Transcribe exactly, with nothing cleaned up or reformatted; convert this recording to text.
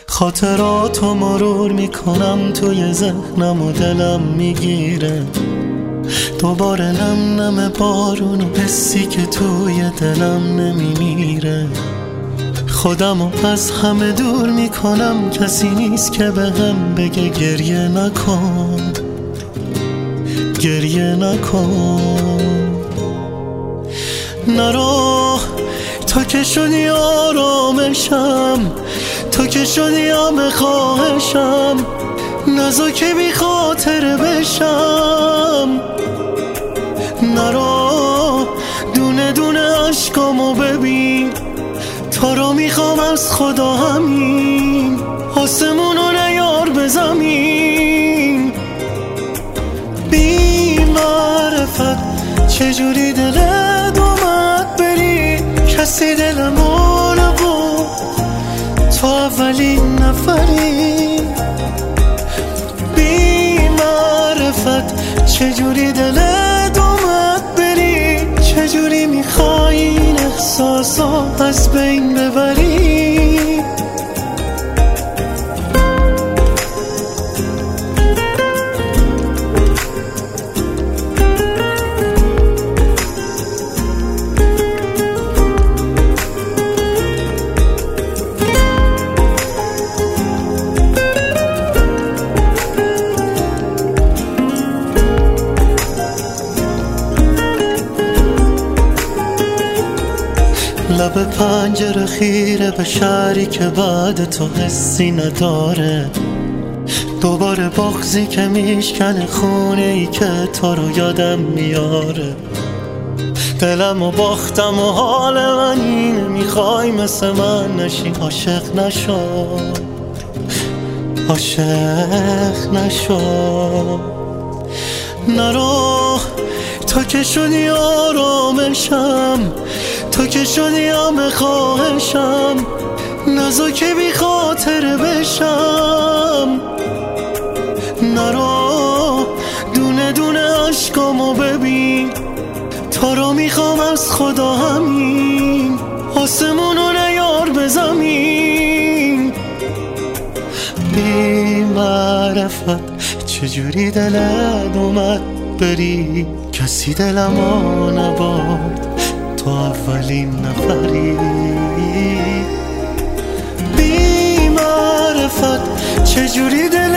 خاطراتو مرور میکنم توی ذهنم و دلم میگیره دوباره نم نم بارون و حسی که توی دلم نمیمیره. خودمو از همه دور میکنم، کسی نیست که بهم بگه گریه نکن گریه نکن. نرو تا که شدی آرامشم، تا که شدی همه خواهشم، نزا که بی خاطر بشم. نرو دونه دونه عشقامو ببین، تا رو میخوام از خدا همین، آسمونو نیار به زمین. بی معرفت چجوری دلت اومد بری، کسی دلمو نبود تو اولین نفری. بی معرفت چجوری دلت اومد بری، چجوری میخوای این احساسا از بین ببری. لب پنجره خیره به شهری که بعد تو حسی نداره، دوباره بغضی که میشکنه خونه ای که تو رو یادم میاره. دلم و باختم و حال من اینه، میخوای مثل من نشی، عاشق نشو عاشق نشو. نرو تا که شدی آرامشم، تا که شدی همه خواهشم، نزا که بی خاطر بشم. نرو دونه دونه عشقامو ببین، تا رو میخوام از خدا همین، آسمونو نیار به زمین. بی معرفت چجوری دلت اومد بری، کسی دلمو نبرد تو اولین نفری. بی معرفت چجوری دل